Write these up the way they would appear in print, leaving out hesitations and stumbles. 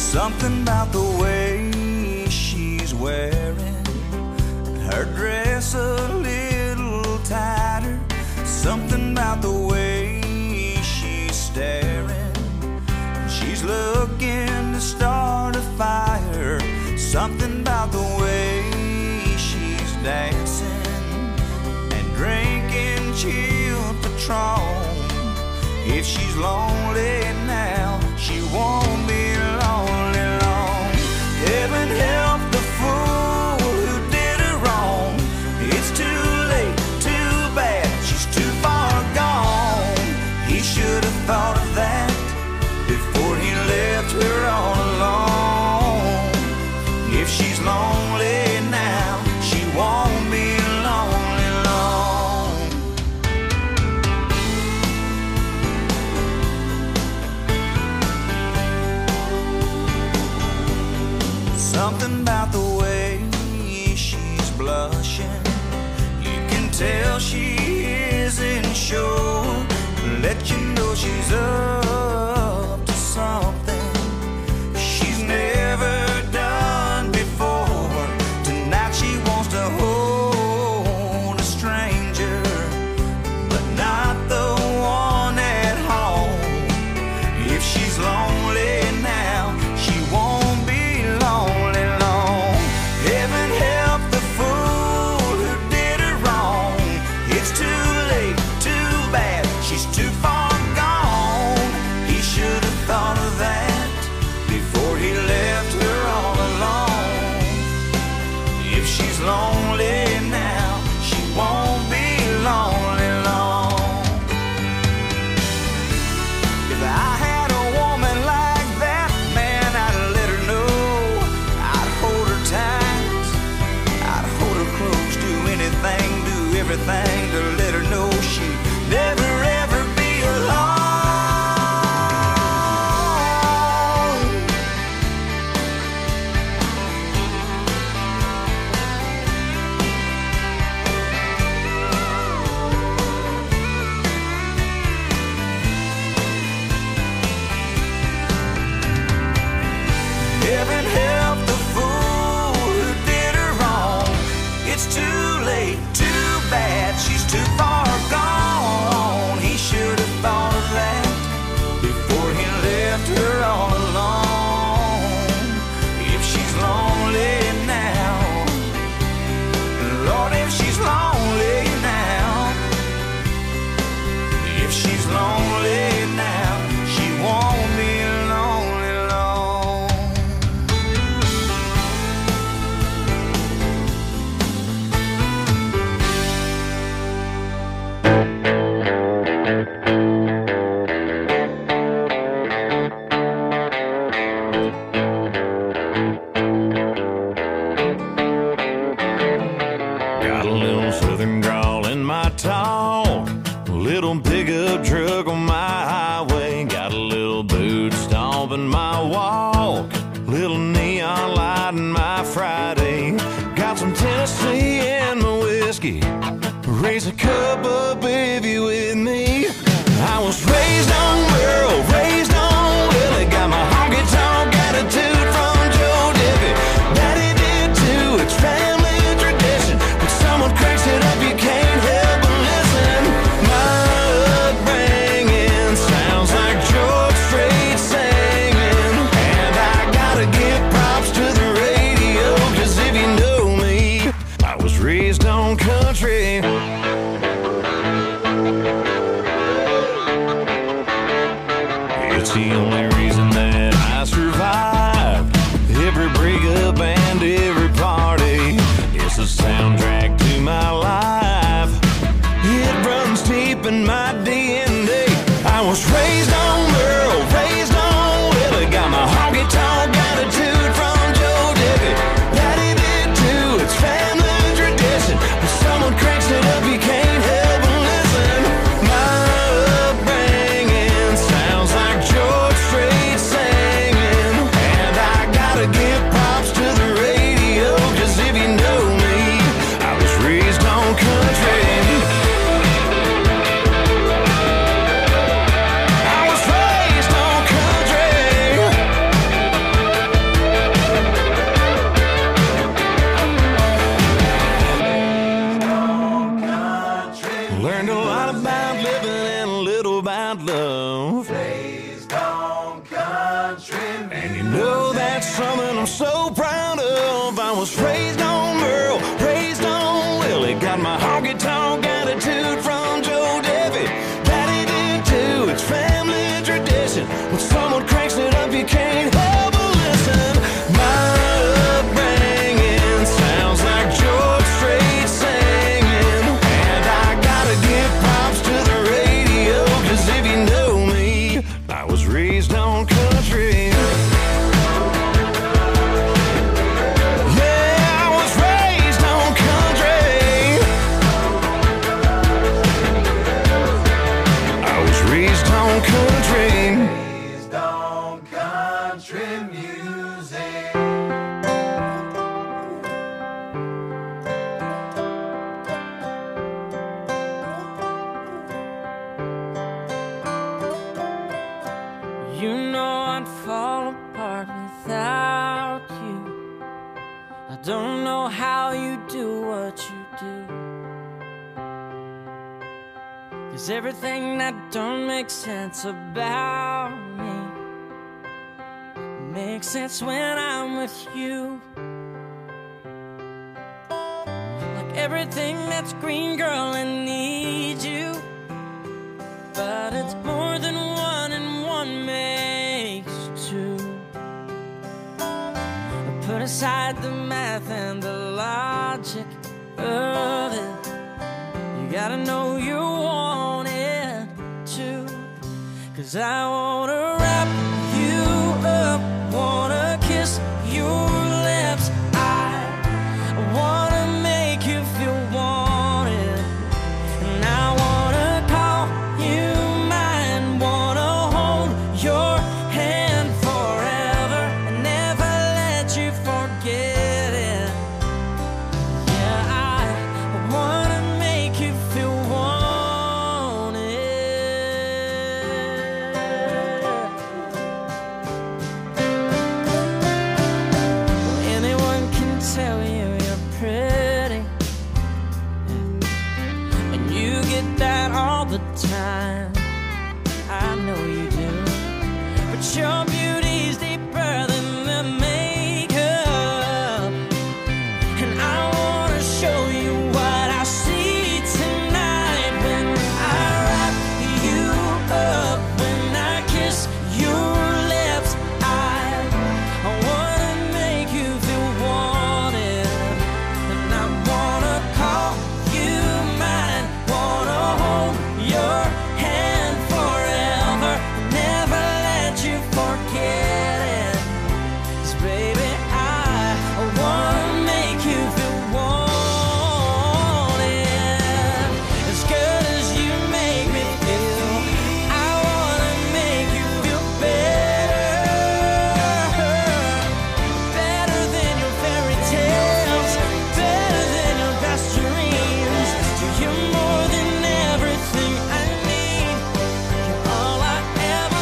Something about the way she's wearing her dress a little tighter. Something about the way she's staring. She's looking to start a fire. Something about the way she's dancing and drinking chilled Patron. If she's lonely now, she won't be lonely long. Heaven help the fool who did her wrong. It's too late, too bad, she's too far gone. He should have thought of that before he left her all alone. If she's lonely now, she won't be lonely long. Something about the way she's blushing, you can tell she isn't sure. Let you know she's up to something she's never done before. Tonight she wants to hold a stranger, but not the one at home. If she's lonely now, she won't be lonely long. Heaven help the fool who did her wrong. It's too late, too bad, she's too far gone. He should have thought of that before he left her all alone. If she's lonely now, she won't be lonely long. If I had a woman like that, man, I'd let her know. I'd hold her tight, I'd hold her close, do anything, do everything to let her know she'd never ever be alone. Heaven help the fool who did her wrong. It's too late, too bad, she's too far gone. He should have thought of that before he left her all alone. If she's lonely now, Lord, if she's lonely now, if she's lonely now, she won't be lonely long. Got a little southern drawl in my talk, a little pickup truck on my highway, got a little boot stomp in my walk, little neon light in my Friday, got some Tennessee in my whiskey, raise a cup up if you with me. I was raised on Merle, raised on Willie, got my honky tonk attitude from Joe Diffie. Daddy did too, it's family tradition. When someone cracks it up, you can't help but listen. My upbringing sounds like George Strait singing, and I gotta give props to the radio, 'cause if you know me, I was raised on country. It's the only reason that I survived every breakup and every party. It's the soundtrack to my life. It runs deep in my DNA. I was raised on Merle, raised on Willie, got my honky tonk attitude from Joe Diffie. Daddy did too, it's family tradition. When someone cranks it up, you can't help but listen. My upbringing sounds like George Strait singing, know that's something I'm so proud of. I was raised on Merle, raised on Willie. Got my honky-tonk attitude from Joe Debbie. Daddy did too, it's family tradition. When someone cranks it up, you can't help but listen. My upbringing sounds like George Strait singing. And I gotta give props to the radio, 'cause if you know me, I was raised on country. Don't know how you do what you do, 'cause everything that don't make sense about me makes sense when I'm with you. Like everything that's green, girl, I need you, but it's more than one and one makes two. Put aside the math and the logic of it. You gotta know you want it too, 'cause I wanna wrap you up, wanna kiss your lips. I wanna make you feel wanted, and I wanna call you mine, wanna hold your hand forever and never let you forget it. Yeah, I wanna make you feel wanted. Well, anyone can tell you you're pretty, and you get that all the time. I know you do, but your beauty's deeper than the makeup, and I wanna show you what I see tonight when I wrap you up, when I kiss your lips. I wanna make you feel wanted, and I wanna call you mine, wanna hold your hand forever, never let you forget it. 'Cause baby, I wanna make you feel wanted, as good as you make me feel. I wanna make you feel better, better than your fairy tales, better than your best dreams. You're more than everything I need. You're all I ever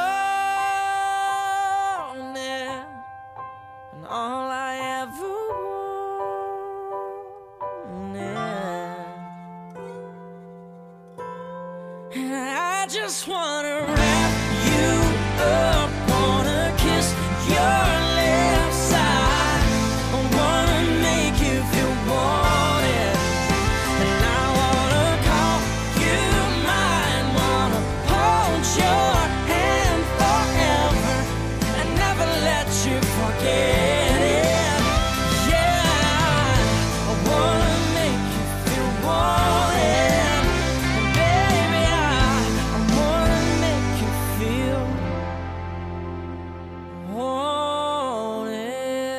wanted, and all I ever wanted. And I just wanna wrap you up, wanna kiss your lips. I wanna make you feel wanted, and I wanna call you mine, wanna hold your hand forever and never let you forget it. Yeah, I wanna make you feel wanted, and baby, I wanna make you feel wanted.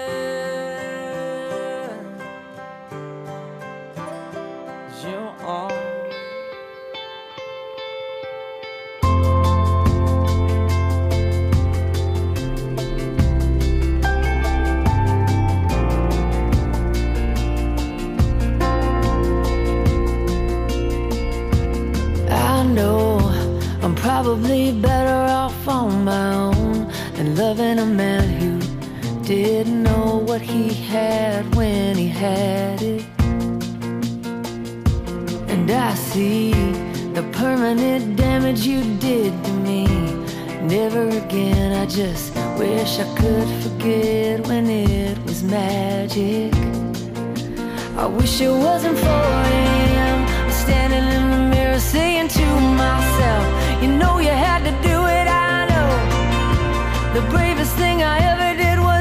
'Cause you're all I know I'm probably better off on my own than loving a man who didn't know what he had when he had it. And I see the permanent damage you did to me. Never again, I just Wish I could forget when it was magic. I wish it wasn't 4 a.m. standing in the mirror saying to myself, you know you had to do it, I know. The bravest thing I ever did was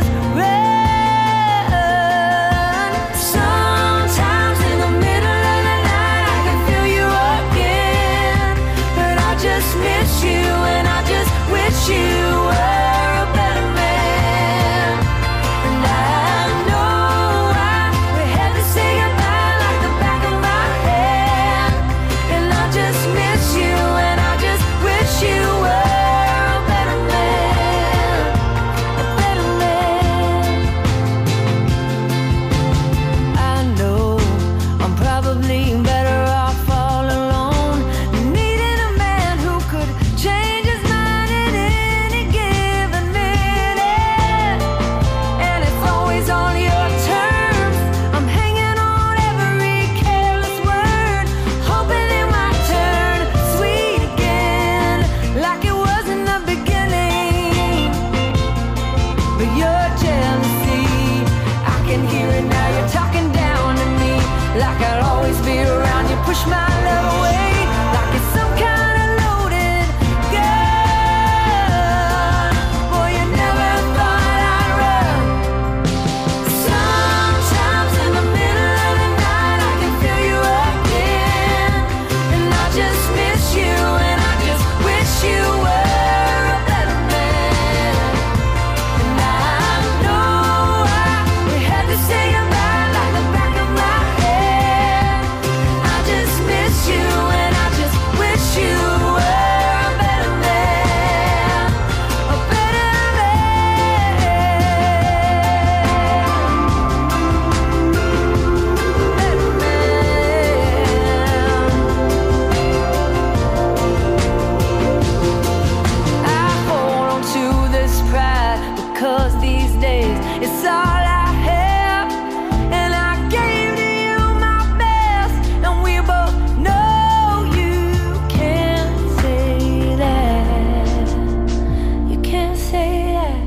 run. Sometimes in the middle of the night I can feel you again, but I just miss you and I just wish you were a better man. And I know we had to say goodbye like the back of my hand, and I just miss you and I just wish you were a better man, a better man. I know I'm probably better off all alone, needing a man who could change his mind at any given minute, and it's always on your terms. I'm hanging on every careless word, hoping it might turn sweet again, like it was in the beginning. But your jealousy, I can hear it now. You're talking down to me, like I'll always be around. You push my love away, like it's some kind of loaded gun. Boy, you never thought I'd run. Sometimes in the middle of the night I can feel you again, and I just miss you and I just wish you were a better man. And I know we had to say goodbye like the back of my head. I just miss you and I just wish you were a better man, a better I hold on to this pride because these days it's all I have, and I gave to you my best, and we both know you can't say that. You can't say that.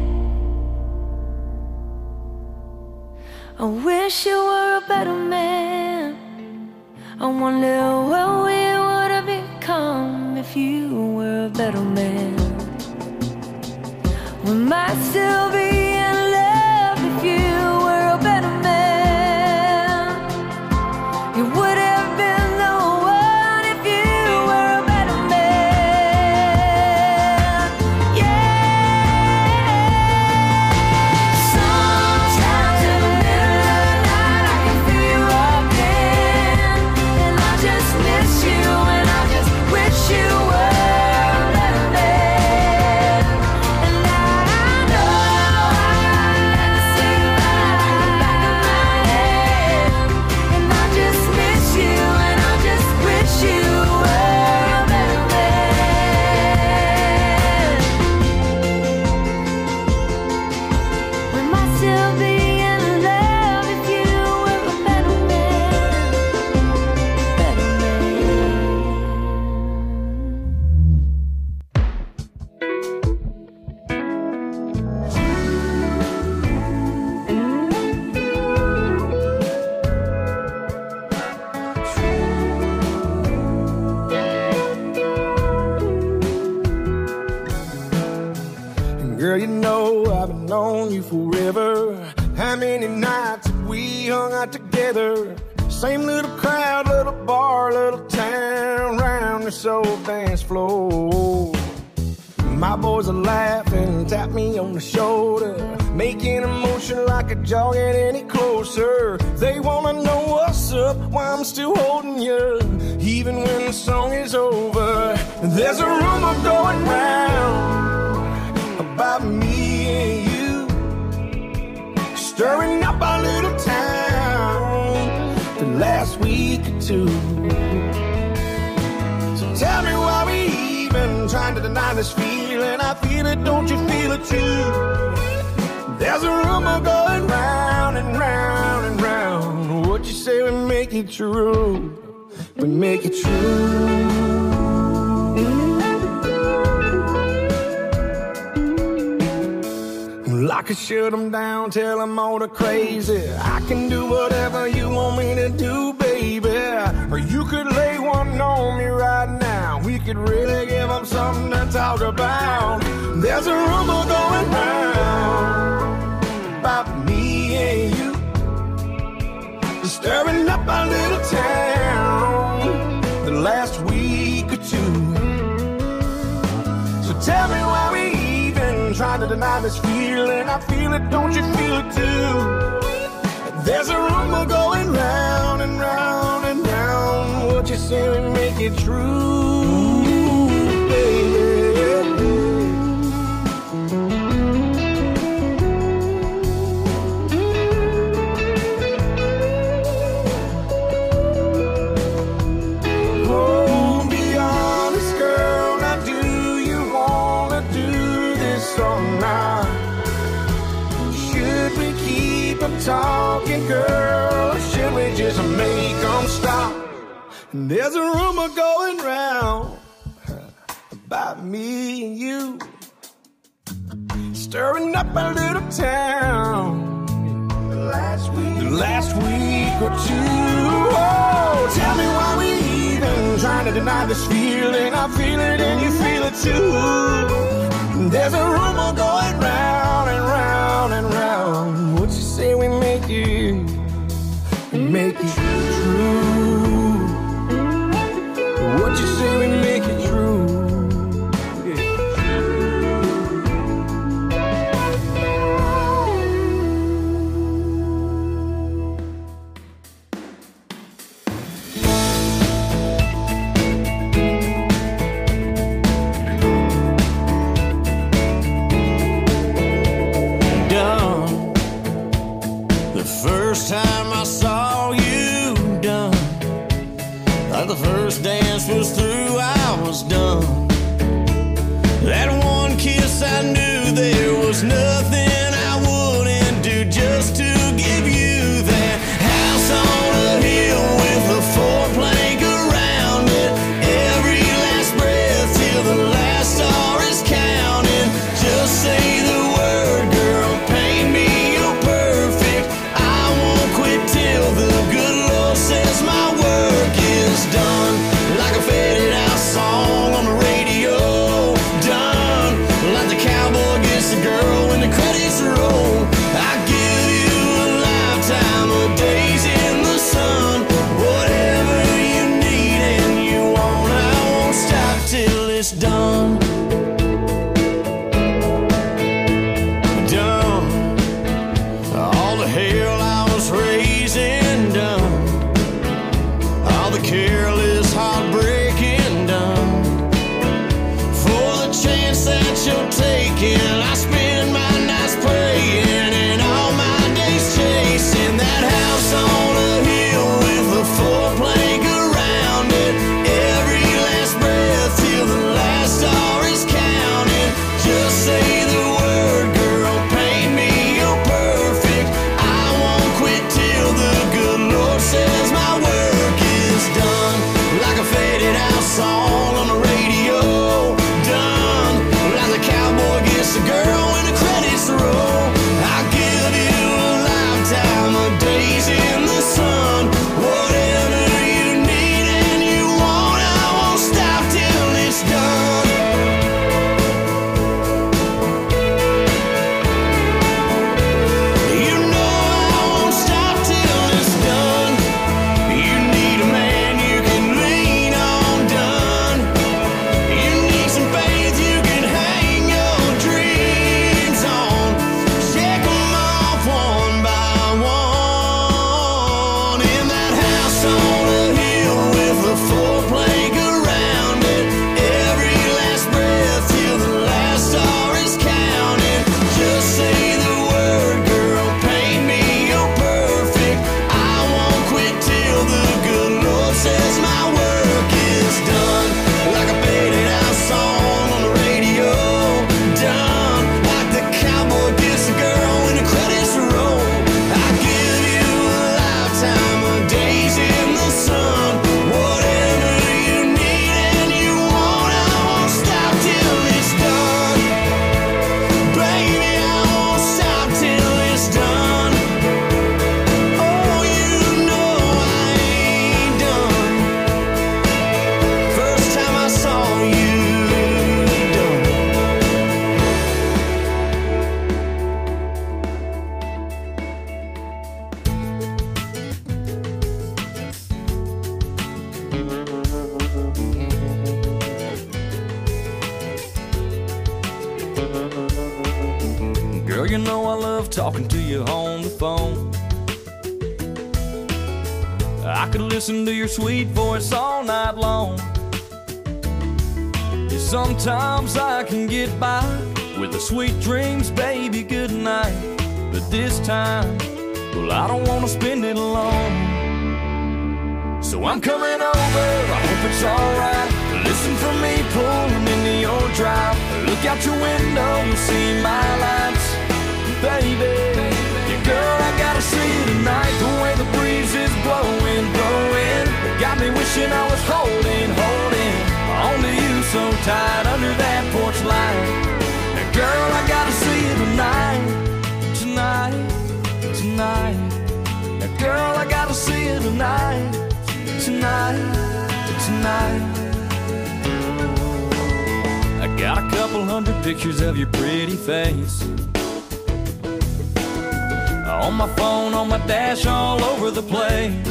I wish you were a better man. I wonder what we would have become if you were a better man. We might still be in love if you were a better man. You would have been the one if you were a better man. Yeah. Sometimes in the middle of the night I can feel you again, and I just miss you and I just wish you were a better man. And I know I had to say goodbye like the back of my head, and I just miss you and I just wish you were a better man. We might still be in love if you were a better man, better man. Girl, you know I've known you forever. How many nights have we hung out together? Same little crowd, little bar, little town, round this old dance floor. My boys are laughing, tap me on the shoulder, making a motion like a jog get any closer. They wanna know what's up, why I'm still holding you, even when the song is over. There's a rumor going round about me and you, stirring up our little town the last week or two. So tell me why we even trying to deny this feeling. I feel it, don't you feel it too? There's a rumor going round and round and round. What you say we make it true, we make it true. I could shut them down, tell them all the crazy. I can do whatever you want me to do, baby. Or you could lay one on me right now. We could really give them something to talk about. There's a rumor going round about me and you, stirring up our little town the last week or two. So tell me why we even trying to deny this feeling. I feel it, don't you feel it too? There's a rumor going round and round and round. What you say we make it true, baby. Talking, girl, or should we just make them stop? And there's a rumor going round about me and you, stirring up our little town the last week or two. Oh, tell me why we even trying to deny this feeling. I feel it and you feel it too. There's a rumor going round and round and round. What you say we make it true? What you say we make it true? First time I saw you done, like the first dance was through, I was done. That one kiss, I knew there was nothing I wouldn't do just to give you that house on a hill with a four-plank around it. Every last breath till the last star is counted. Just say the word, girl, paint me your perfect. I won't quit till the good Lord says my work is done. Like a faded out song on the radio, done. Like the cowboy gets the girl when the credits roll. I give you a lifetime of days in the sun. Whatever you need and you want, I won't stop till it's done. Done. All the hell I was raising done. All the careless heartbreaking done. For the chance that you're taking, I spend my nights praying Girl, you know I love talking to you on the phone. I could listen to your sweet voice all night long. Yeah, sometimes I can get by with the sweet dreams, baby, good night. But this time, well, I don't want to spend it alone. So I'm coming over, I hope it's alright. Listen for me pulling into your drive. Look out your window, you'll see my lights. Baby, yeah, girl, I gotta see you tonight. The way the breeze is blowing, blowing, got me wishing I was holding onto you so tight under that porch light. Now, girl, I gotta see you tonight, tonight, tonight. Now, girl, I gotta see you tonight, tonight, tonight. I got a couple hundred pictures of your pretty face on my phone, on my dash, all over the place.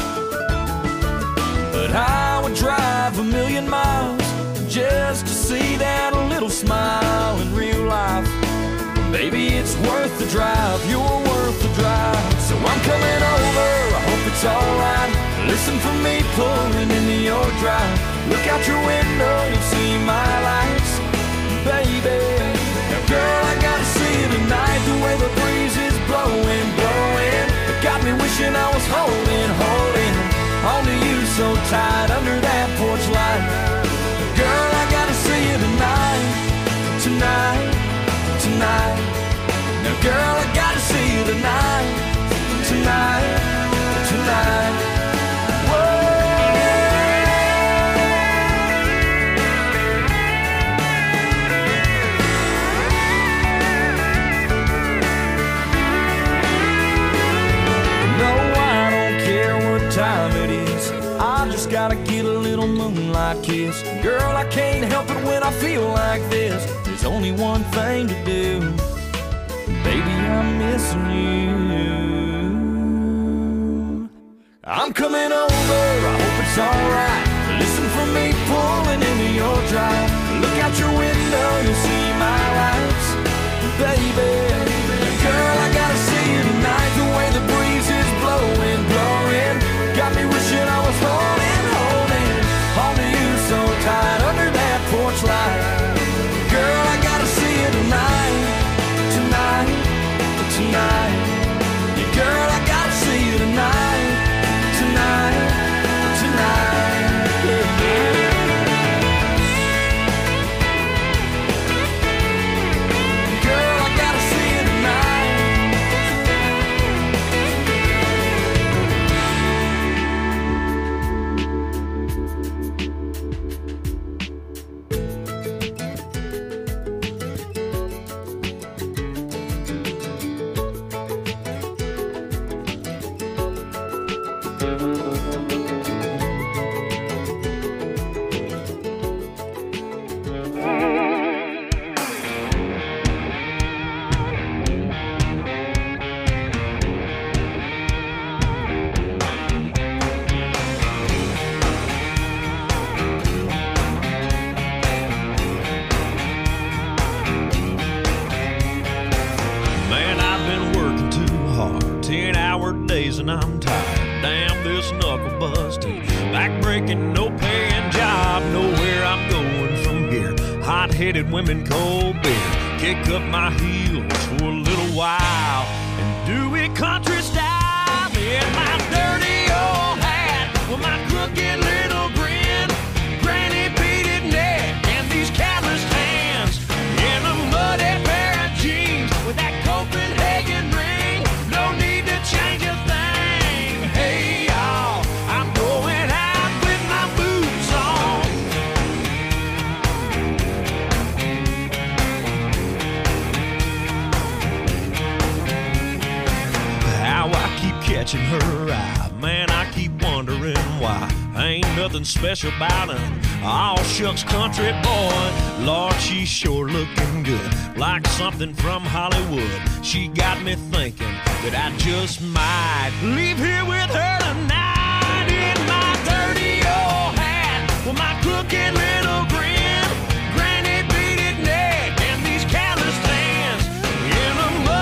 But I would drive 1,000,000 miles just to see that little smile in real life. Baby, it's worth the drive, you're worth the drive. So I'm coming over, I hope it's alright. Listen for me pulling into your drive. Look out your window, you'll see my lights. Baby, now girl, I gotta see you tonight. The way the breeze is blowing, blowing, it got me wishing I was holding onto you so tight under that porch light. Girl, I gotta see you tonight, tonight, tonight. Now girl, I gotta see you tonight, tonight, tonight. Gotta get a little moonlight kiss. Girl, I can't help it when I feel like this. There's only one thing to do. Baby, I'm missing you. I'm coming over, I hope it's alright. Listen for me pulling into your drive. Look out your window, you'll see my lights. Baby, girl, I gotta see you tonight. The way the breeze is blowing, blowing, got me wishing I was holding onto you so tight under that porch light. Girl, I gotta see you tonight, tonight, tonight. Yeah, girl, I gotta see you tonight, tonight, tonight. Yeah, girl, I gotta see you tonight. And I'm tired, damn this knuckle busting, back-breaking, no-paying job, nowhere I'm going from here. Hot-headed women, cold beer, kick up my heels for a little while and do it country style. In my dirty old hat with my crooked little grin, granny beaded neck and these calloused hands, in a muddy pair of jeans with that Copenhagen ring, no need to change a thing. Hey y'all, I'm going out with my boots on. How I keep catching her eye, man, I keep wondering why. Ain't nothing special about her, all shucks country boy. Lord, she's sure looking good, like something from Hollywood. She got me thinking that I just might leave here with her tonight. In my dirty old hat with my crooked little grin, granny beaded neck and these calloused hands, in a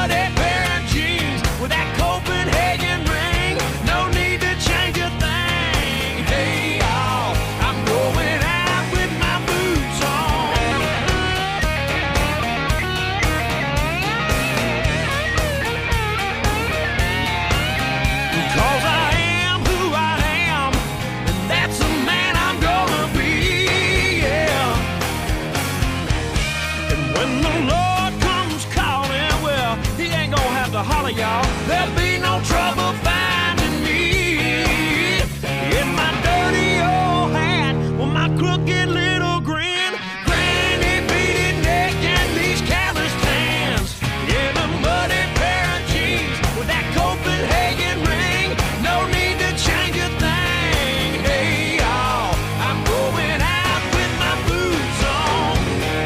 all of y'all. There'll be no trouble finding me. In my dirty old hat, with my crooked little grin, granny beaded neck and these callous hands. In a muddy pair of jeans with that Copenhagen ring. No need to change a thing. Hey y'all, I'm going out with my boots on.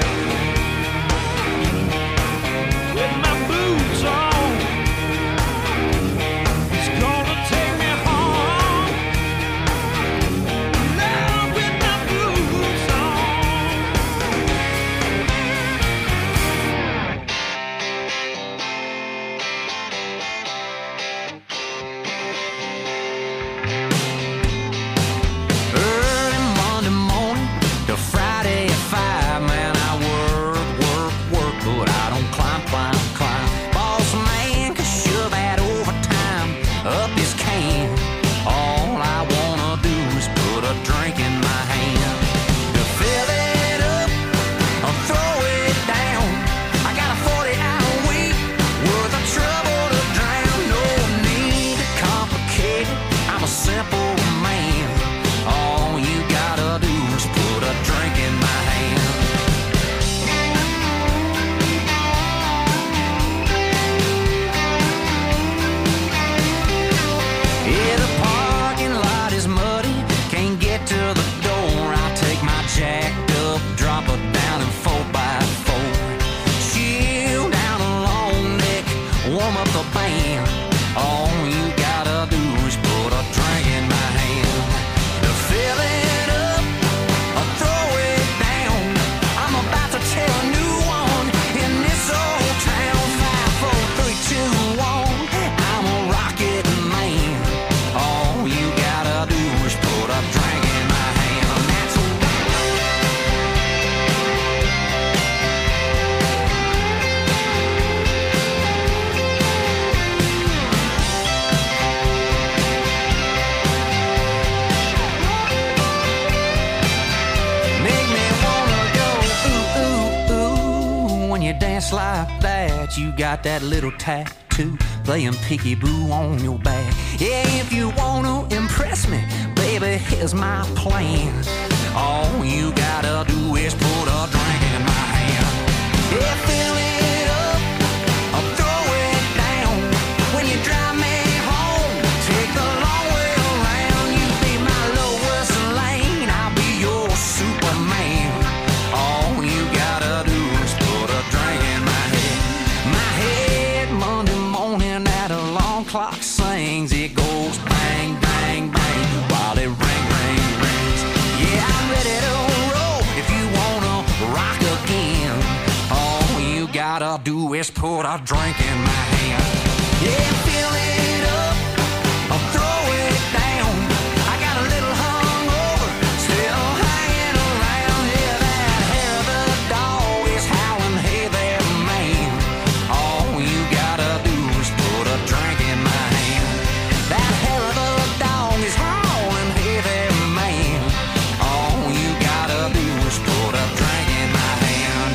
With my boots on. It's gonna take me home. Now with my boots on. Early Monday morning to Friday at 5, man, I work, but I don't climb. Boss man can shove that overtime up his can. All I wanna do is put a drink in my hand. To fill it up or throw it down. I got a 40-hour week worth of trouble to drown. No need to complicate it, I'm a simple man. All you gotta do is put a drink in my hand. Yeah, the parking lot is muddy, can't get to the door. I'll take my jacked up, drop her down in 4x4. Chill down a long neck, warm up the band. All you gotta do is put a drink in my hand. To fill it up or throw it down. I'm about to tell a new one in this old town. 5, 4, 3, 2, 1. I'm a rocket man. All you gotta do is put a drink in my hand. That's make me wanna go ooh, ooh, ooh. When you dance like that, you got that little tattoo playing peekaboo on your back. Yeah, if you wanna impress me, baby, here's my plan. All you gotta do is put a drink in my hand. Yeah, fill it up or throw it down. When you drive me home, take the long way around. You be my Lois Lane, I'll be your Superman. All you gotta do is put a drink in my head. My head Monday morning, that alarm clock sings. It goes bang, bang, bang while it rings. Yeah, I'm ready to roll if you wanna rock again. All you gotta do is put a drink in my hand. Yeah, fill it up or throw it down. I got a little hungover, still hanging around. Yeah, that hair of the dog is howling, hey there, man. All you gotta do is put a drink in my hand. That hair of the dog is howling, hey there, man. All you gotta do is put a drink in my hand.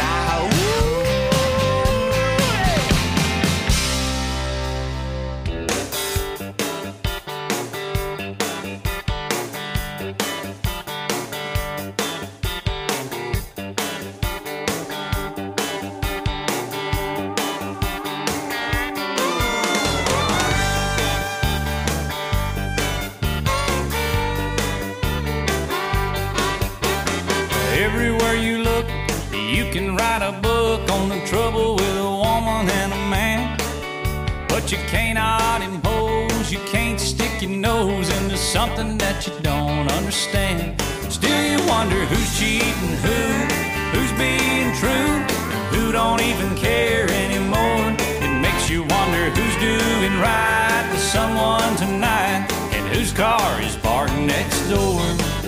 Everywhere you look, you can write a book on the trouble with a woman and a man. But you cannot impose, you can't stick your nose into something that you don't understand. Still you wonder who's cheating who's being true, who don't even care anymore. It makes you wonder who's doing right with someone tonight, and whose car is parked next door.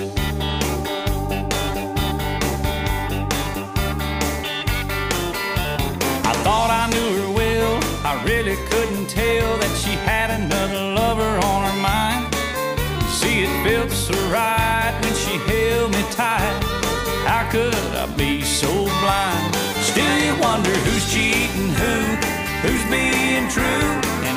Thought I knew her well, I really couldn't tell that she had another lover on her mind. You see, it felt so right when she held me tight. How could I be so blind? Still you wonder who's cheating who's being true, and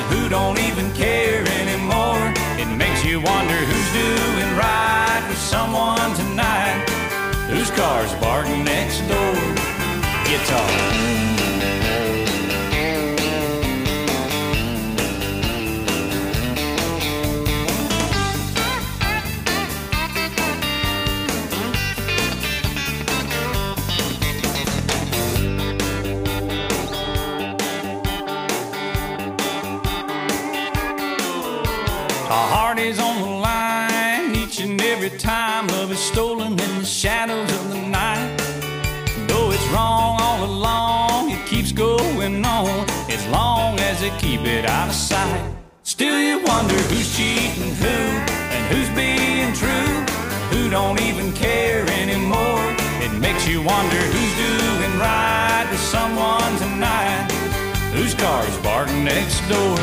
Our heart is on the line each and every time. Love is stolen in the shadows of the night. Though it's wrong all along, it keeps going on as long as they keep it out of sight. Still you wonder who's cheating who and who's being true, who don't even care anymore. It makes you wonder who's doing right to someone tonight, whose car's parked next door.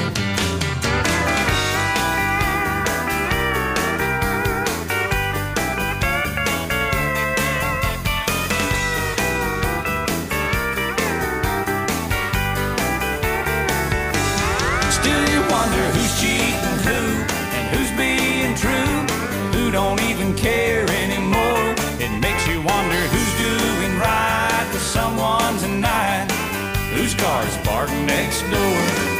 Who's cheating who and who's being true, who don't even care anymore. It makes you wonder who's doing right to someone tonight, whose car's parked next door.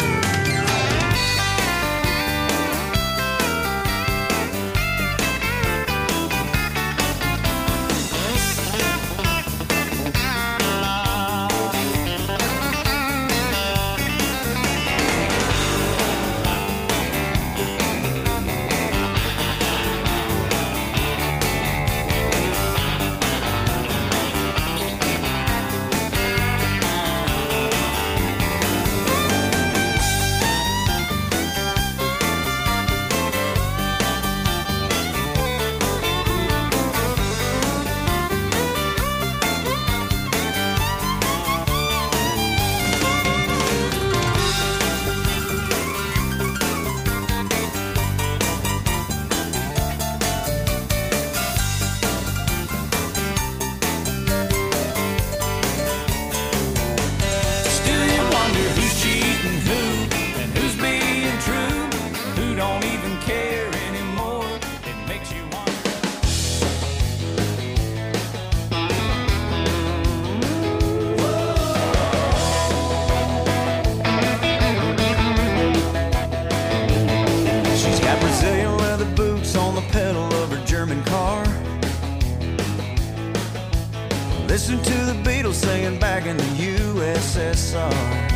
Listen to the Beatles singing back in the USSR.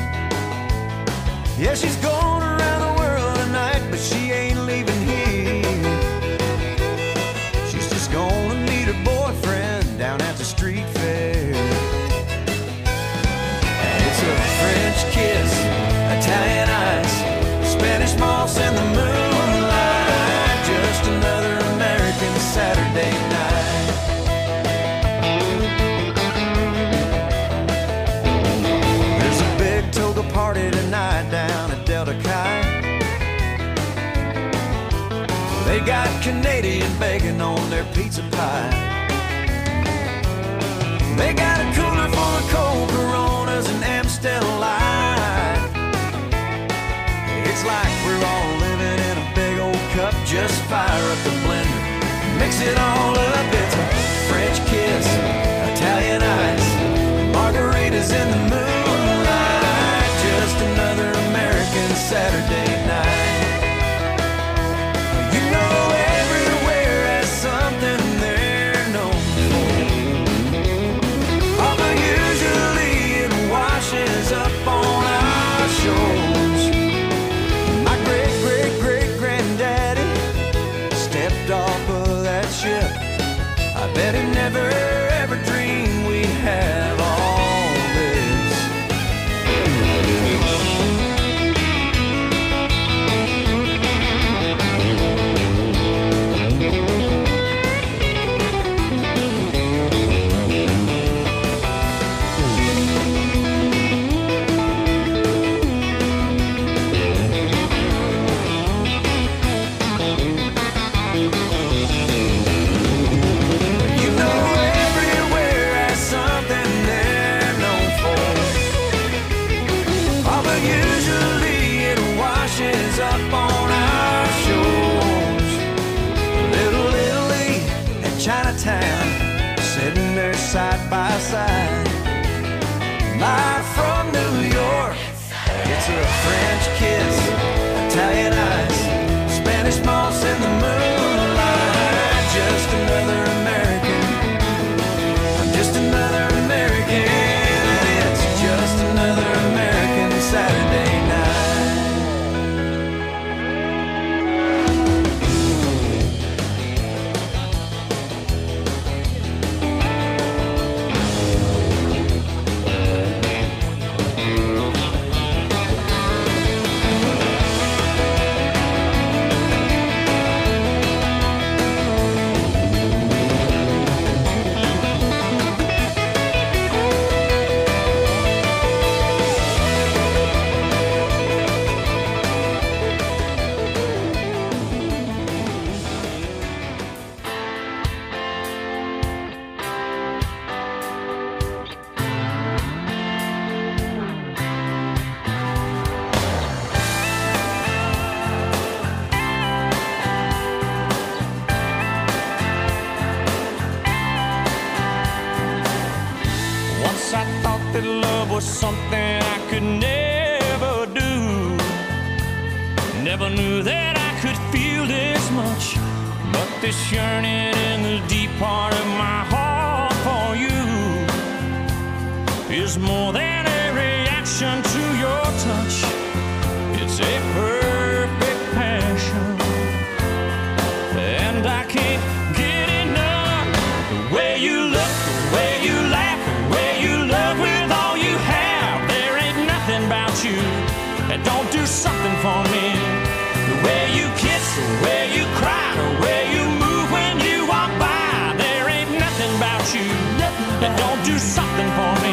Yeah, she's going around the world tonight, but she ain't leaving here. She's just gonna meet her boyfriend down at the street fair. And it's a French kiss, Italian ice, Spanish moss in the moonlight, just another American Saturday night. Party tonight down at Delta Chi. They got Canadian bacon on their pizza pie. They got a cooler full of cold Coronas and Amstel Light. It's like we're all living in a big old cup. Just fire up the blender, mix it all up. It's a French kiss, Italian ice, margaritas in the moonlight. Just another American Saturday night. You know everywhere has something they're known for. Although usually it washes up on our shores. My great-great-great-granddaddy stepped off of that ship. I bet he never ever dreamed we'd have all this. Up on our shores, Little Italy and Chinatown, sitting there side by side. Live from New York, it's a French kiss, Italian ice, Spanish moss in the moonlight. Just another American, I'm just another American. It's just another American Saturday night. was something I could never do. Never knew that I could feel this much, but this yearning in the deep part of my heart for you is more than a reaction to your touch. It's a perfect passion, and I can't get enough. The way you look, the way you laugh, the way you love with all you have. There ain't nothing about you that don't do something for me. The way you kiss, the way you cry, the way you move when you walk by. There ain't nothing about you that don't do something for me.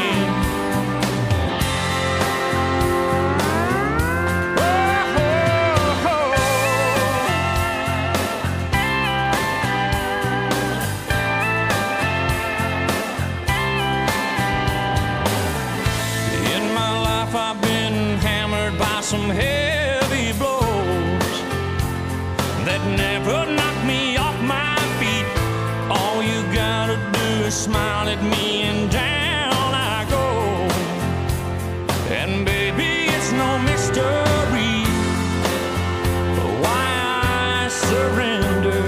Some heavy blows that never knock me off my feet. All you gotta do is smile at me and down I go. And baby, it's no mystery why I surrender.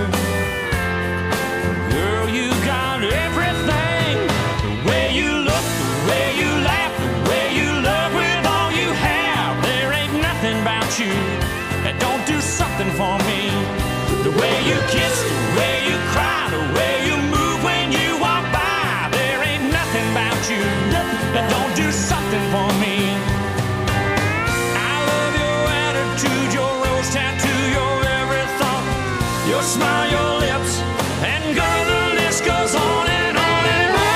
Girl, you got everything. The way you look, the way you laugh, the way you love with all you have. There ain't nothing about you that don't do something for me. The way you kiss, the way you cry, the way you move when you walk by. There ain't nothing about you that don't do something for me. I love your attitude, your rose tattoo, your every thought, your smile, your lips, and girl, the list goes on and on and on.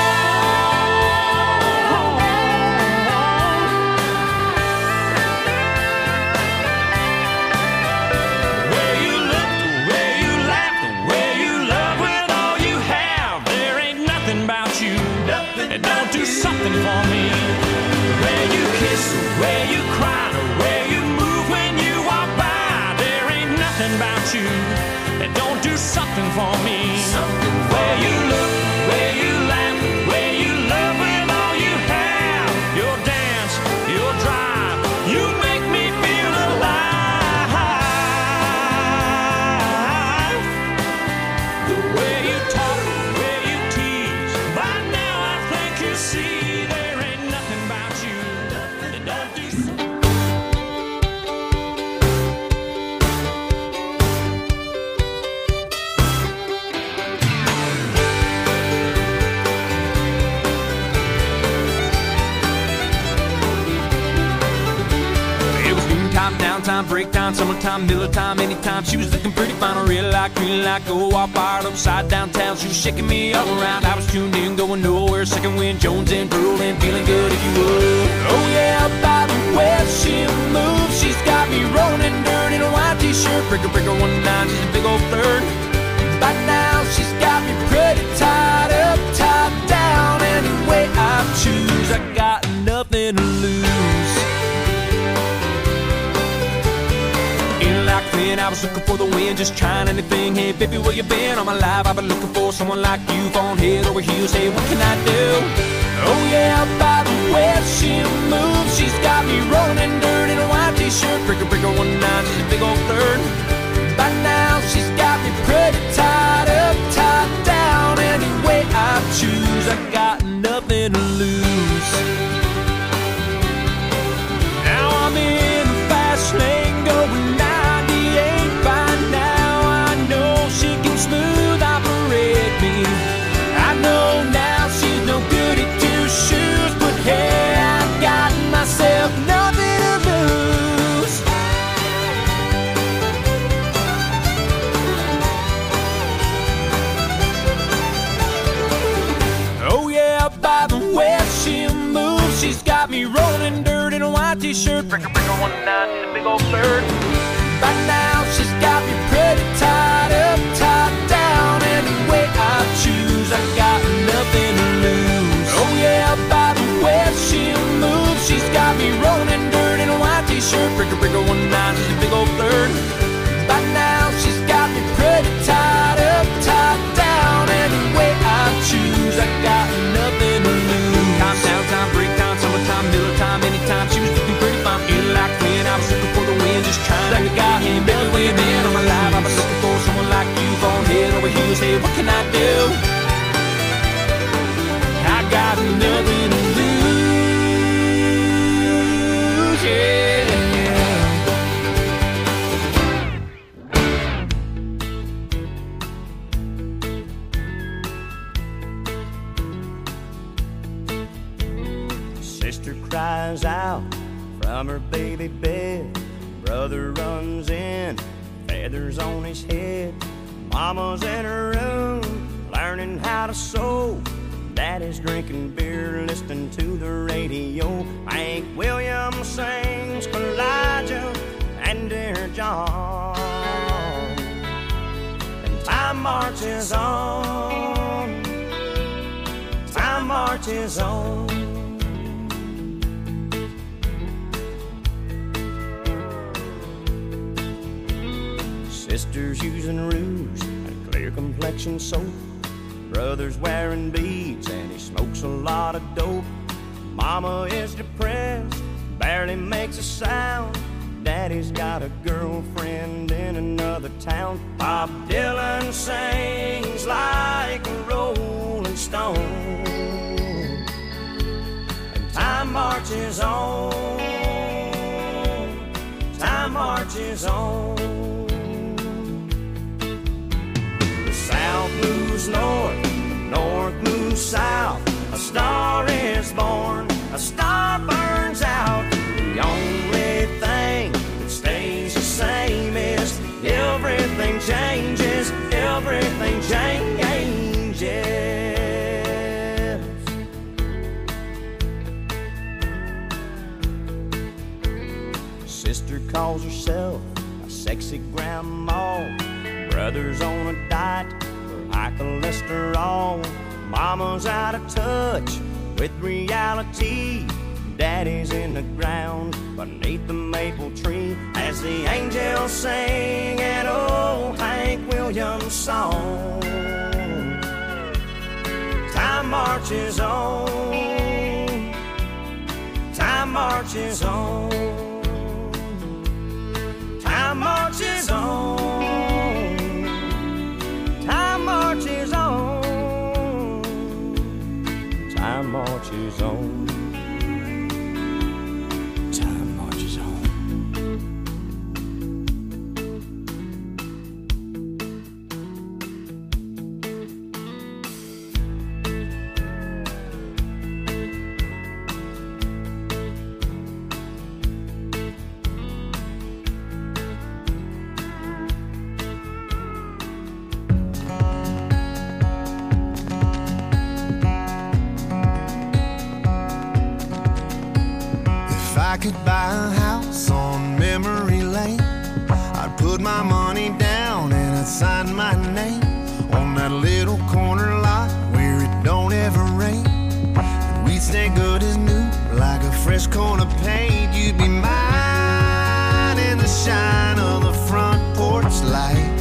The way you look, the way you laugh, the way you love with all you have. There ain't nothing about you that don't do something for me. The way you kiss, the way you cry, the way you move when you walk by. There ain't nothing about you that don't do something for me. The way you look, the way you laugh, the way you love with all you have. Your dance, your drive, you make me feel alive. The way you talk, the way you tease, by now I think you see there ain't nothing about you that don't do something. It was noontime, downtime, break time, summertime, middle time, anytime. She was looking pretty fine, a red light, green light, go all fired upside downtown. She was shaking me all around. I was tuned in, going nowhere. Second wind, Jones and Pearl, and feeling good if you would. Oh yeah, by the way she moves, she's got me rolling dirt in a white t-shirt. Breaker, breaker, 1-9, she's a big old flirt. By now she's got me pretty tied up, tied down. Any way I choose, I got nothing to lose. Like then I was looking for the wind, just trying anything. Hey baby, where you been? All my life I've been looking for someone like you, falling head over heels. Hey, what can I do? Oh yeah, by the way she moves, she's got me rolling dirt in a white t-shirt. Breaker, breaker, 1-9, she's a big old flirt. By now she's got me pretty tied up, tied down. Any way I choose, I got nothing to lose. Now I'm in the fast lane going 98. By now I know she can smooth operate me. I know now she's no good at two shoes, but hey, I got myself nothing to lose. Oh yeah, by the way she moves, she's got me rolling dirt in a white t-shirt. Breaker, breaker, 1-9, and a big old flirt. By now she's got me pretty tied up, tied down. Any way I choose, I got nothing to lose. Oh yeah, by the way she moves, she's got me rolling dirt in a white t-shirt. Breaker, breaker, 1-9, she's a big old flirt. By now she's got me pretty tied up, tied down. Any way I choose, I got nothing to lose. Time, downtime, break time, summertime, middle time. comfy bed. Brother runs in, feathers on his head. Mama's in her room, learning how to sew. Daddy's drinking beer, listening to the radio. Hank Williams sings Elijah and Dear John. And time marches on. Time marches on. Sisters using rouge and clear complexion soap. Brother's wearing beads and he smokes a lot of dope. Mama is depressed, barely makes a sound. Daddy's got a girlfriend in another town. Bob Dylan sings like a rolling stone. And time marches on. Time marches on. South moves north, north moves south. A star is born, a star burns out. The only thing that stays the same is everything changes, everything changes. Sister calls herself a sexy grandma. Brother's on a diet for high cholesterol. Mama's out of touch with reality. Daddy's in the ground beneath the maple tree as the angels sing an old Hank Williams song. Time marches on. Time marches on. Time marches on. Time marches on. Time marches on. Time marches on. I could buy a house on memory lane, I'd put my money down and I'd sign my name on that little corner lot where it don't ever rain. And we'd stay good as new, like a fresh coat of paint. You'd be mine in the shine of the front porch light.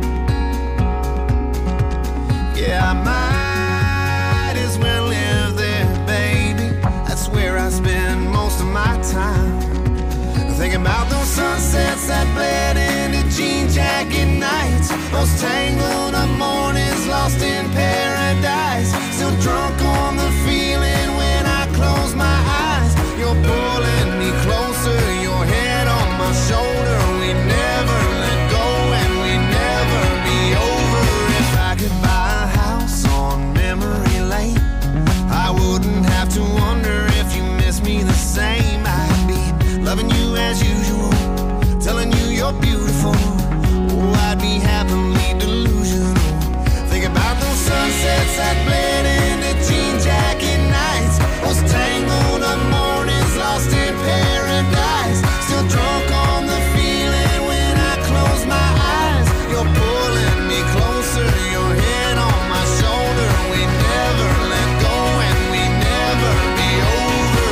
Yeah, I might as well live there, baby. That's where I spend most of my time. Thinking about those sunsets that bled into jean jacket nights, those tangled up mornings lost in paradise. Still drunk on the feeling when I close my eyes. You're pulling me closer, your head on my shoulder. We never let go and we never be over. If I could buy a house on memory lane, I wouldn't have to wonder if you miss me the same. I'd be loving you as usual, telling you you're beautiful. Oh, I'd be happily delusional. Think about those sunsets that bled into jean jacket nights, those tangled up mornings lost in paradise. Still drunk on the feeling when I close my eyes. You're pulling me closer, your head on my shoulder. We never let go and we never be over.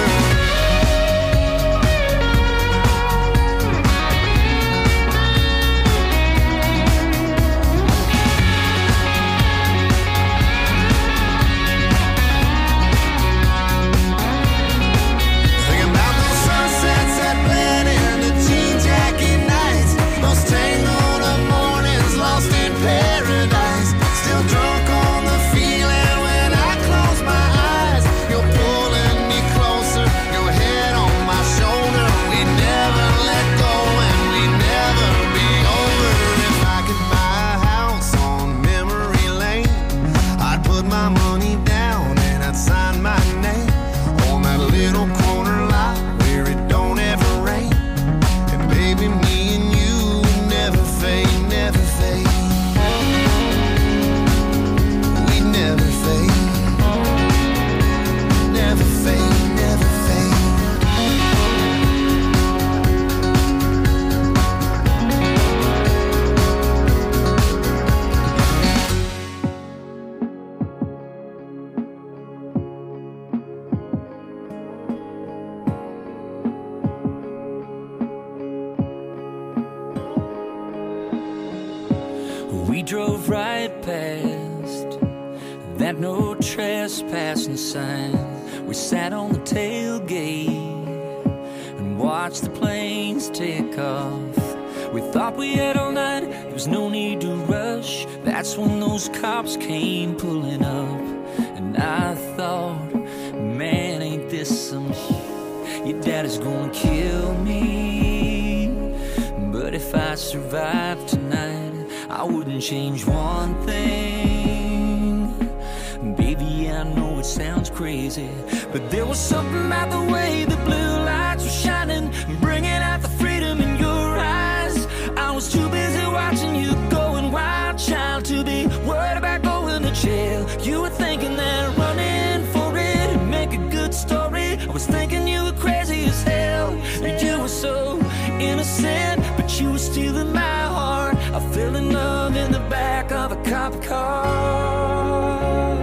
We drove right past that no trespassing sign. We sat on the tailgate and watched the planes take off. We thought we had all night, there was no need to rush. That's when those cops came pulling up. And I thought, man, ain't this some shit? Your daddy's gonna kill me. But if I survive tonight, I wouldn't change one thing. Baby, I know it sounds crazy, but there was something about the way the blue lights were shining, bringing out the freedom in your eyes. I was too busy watching you going wild, child, to be worried about going to jail. You were thinking that running for it would make a good story. I was thinking you were crazy as hell. You were so innocent, but you were stealing my heart. I fell in love in the back of a cop car.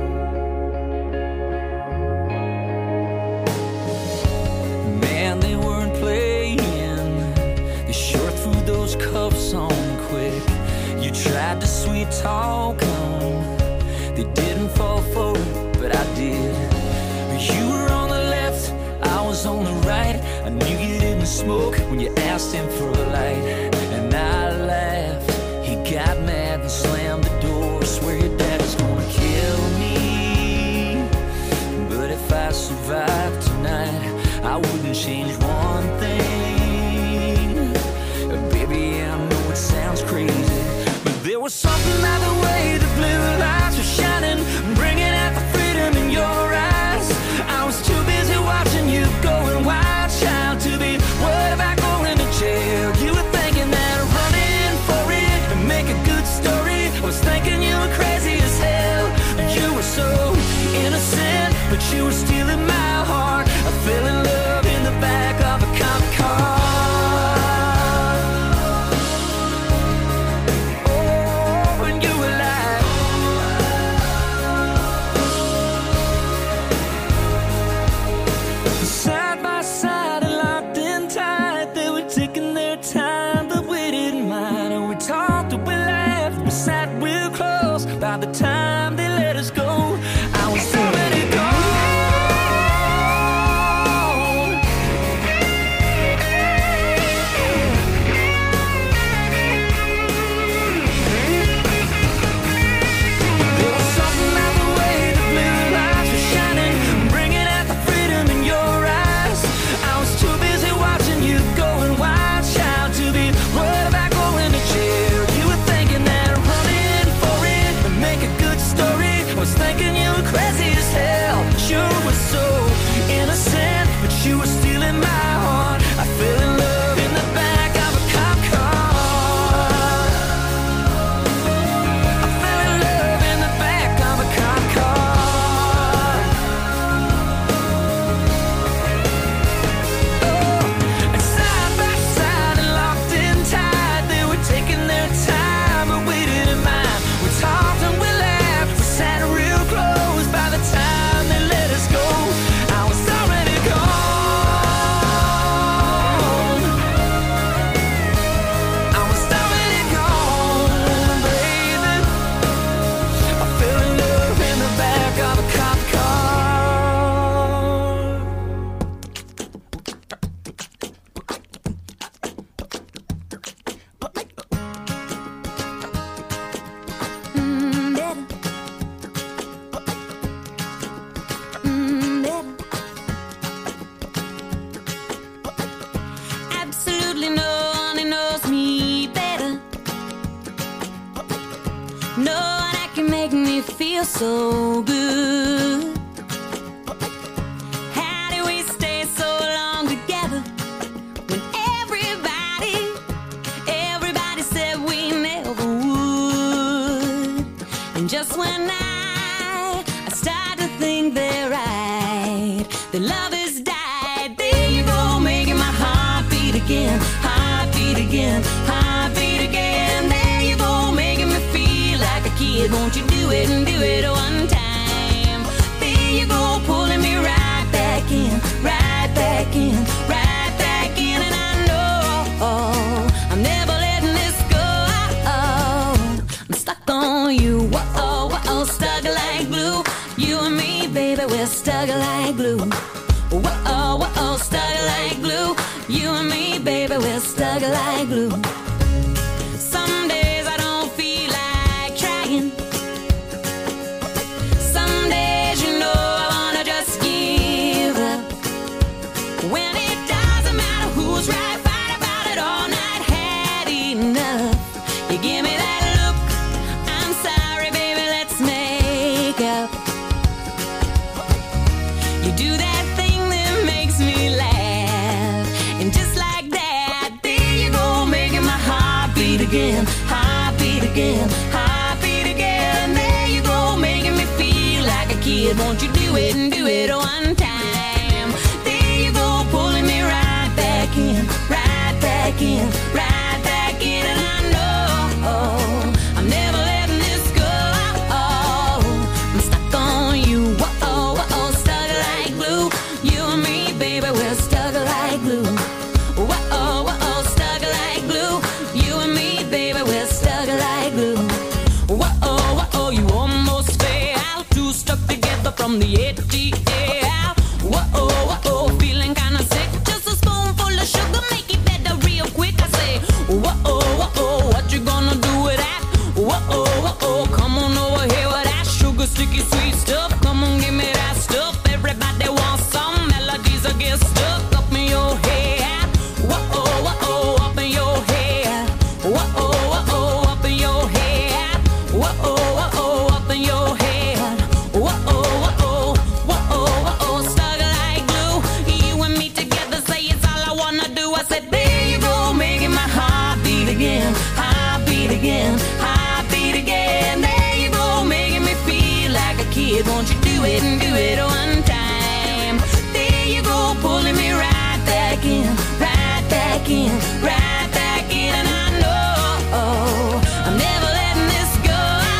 Man, they weren't playing. They sure threw those cuffs on quick. You tried to sweet talk them. They didn't fall for it, but I did. You were on the left, I was on the right. I knew you didn't smoke when you asked him for a light. And I laughed. He got mad and slammed the door. Swear your daddy's gonna kill me. But if I survive tonight, I wouldn't change one thing. Baby, I know it sounds crazy, but there was something about the way the blue lights were shining, bringing out the freedom in your eyes. I was too busy watching you going wild, child, to be worried about going to jail. You were thinking that running for it would make a good story. I was thinking you were crazy as hell. You were so innocent, but you were stealing my heart. I fell in love in the back of a cop car. Oh, and you were like, side by side and locked in tight. They were taking their time, but we didn't mind. And we talked and we laughed, we sat real close. By the time they let us go, I was already gone. There was something about the way the blue lights were shining, bringing out the freedom in your eyes. I was too busy watching you going wild, child, to be worried about going to jail. You were thinking that running for it would make a good story. I was thinking you were crazy as hell. Sure was so innocent, but you were stealing my heart. I fell in love in the back of a cop car. I fell in love in the back of a cop car. Oh, and side by side and locked in tight. They were taking their time, but we didn't mind. We talked and we laughed, we sat real close. By the time they let us go, I was already gone. I was already gone, baby. I fell in love in the back of a cop car. Absolutely no one who knows me better. No one that can make me feel so good. How do we stay so long together when everybody said we never would? And just when I start to think they're right, the love has died. There you go, making my heart beat again, heart beat again, heart beat again. There you go, making me feel like a kid. Won't you do it and do it one time? There you go, pulling me right back in, right back in, right back in. And I know I'm never letting this go. glue. Whoa, whoa, stuck like glue. You and me, baby, we're stuck like glue. Some days I don't feel like trying. Some days, you know, I wanna just give up. When it doesn't matter who's right, fight about it all night, had enough. You give me that look, I'm sorry, baby, let's make up. You do that thing that makes me laugh, and just like that, there you go, making my heart beat again, heart beat again, heart beat again. There you go, making me feel like a kid. Won't you do it and do it one time? There you go, pulling me right back in, right back in, right back in. And I know I'm never letting this go. I'm stuck on you, whoa, whoa, stuck like glue. You and me, baby, we're stuck like glue. Whoa, whoa, stuck like glue. You and me, baby, we're stuck like glue. Whoa, whoa, you almost fell, two stuck together from the ATL. Whoa, whoa, feeling kinda sick. Just a spoonful of sugar, make it better real quick. I say, whoa, whoa, what you gonna do with that? Whoa, whoa, come on over here with that sugar, sticky, sweet stuff. Come on, give me that stuff. Everybody wants some melodies that get stuck up in your head. Whoa, whoa, up in your head. Whoa, whoa, up in your head. Whoa, whoa, up in your head. Whoa, whoa, whoa, stuck like glue. You and me together, say it's all I wanna do. I said, there you go, making my heart beat again, heart beat again, heart beat again. There you go, making me feel like a kid. Won't you do it and do it one time? There you go, pulling me right back in, right back in, right back in. And I know I'm never letting this go.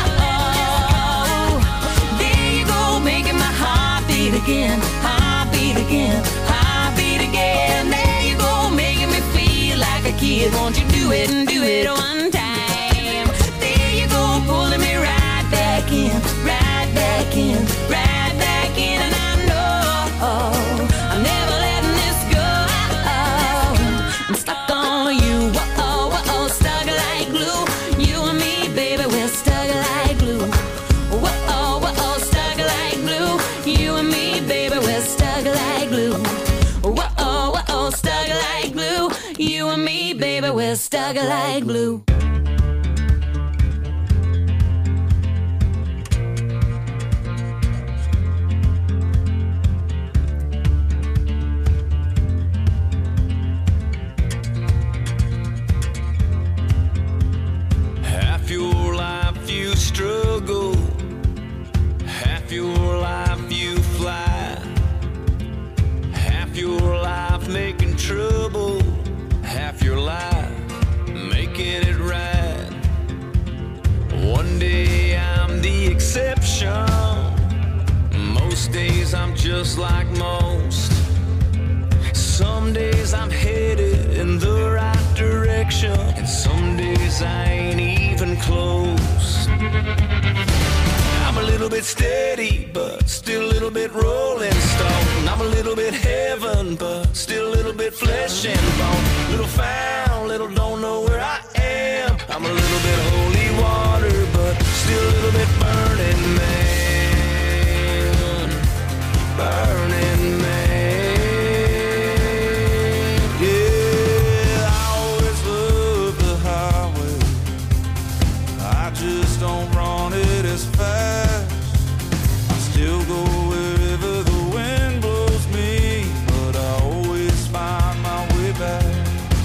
There you go, making my heart beat again, heart beat again, heart beat again. There you go, making me feel like a kid. Won't you do it and do it one time? There you go, pulling me right back in, right back in, right back in. And I know I'm never letting this go. I'm stuck on you, whoa, whoa, stuck like glue. You and me, baby, we're stuck like glue. Whoa, whoa, stuck like glue. You and me, baby, we're stuck like glue. Whoa, whoa, stuck like glue. You and me, baby, we're stuck like glue. Half your life you struggle, half your life you fly, half your life making trouble, half your life making it right. One day I'm the exception, most days I'm just like most. Some days I'm headed in the right direction, and some days I ain't even close. I'm a little bit steady, but still a little bit rolling stone. I'm a little bit heaven, but still a little bit flesh and bone. Little found, little don't know where I am. I'm a little bit holy water, but still a little bit burning man. Burning man. Yeah, I always love the highway. I just don't run it as fast. I still go wherever the wind blows me, but I always find my way back.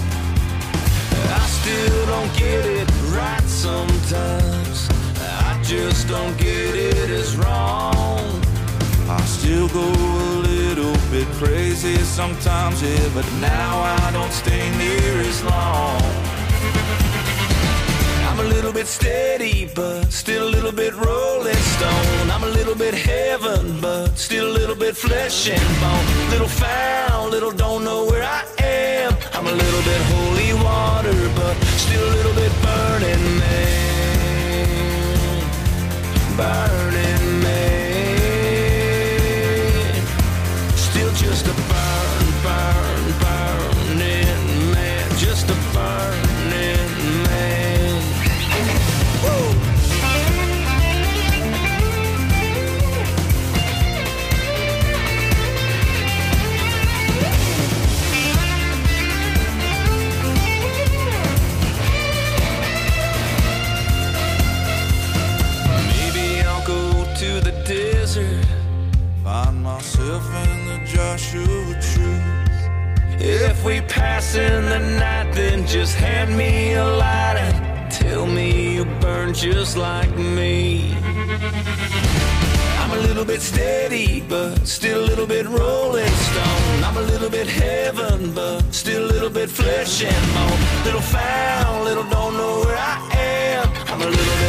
I still don't get it right sometimes. I just don't get it as wrong. I still go a little bit crazy sometimes, yeah, but now I don't stay near as long. I'm a little bit steady, but still a little bit rolling stone. I'm a little bit heaven, but still a little bit flesh and bone. Little found, little don't know where I am. I'm a little bit holy water, but still a little bit burning man. Burning man. just hand me a lighter. Tell me you burn just like me. I'm a little bit steady, but still a little bit rolling stone. I'm a little bit heaven, but still a little bit flesh and bone. Little foul, little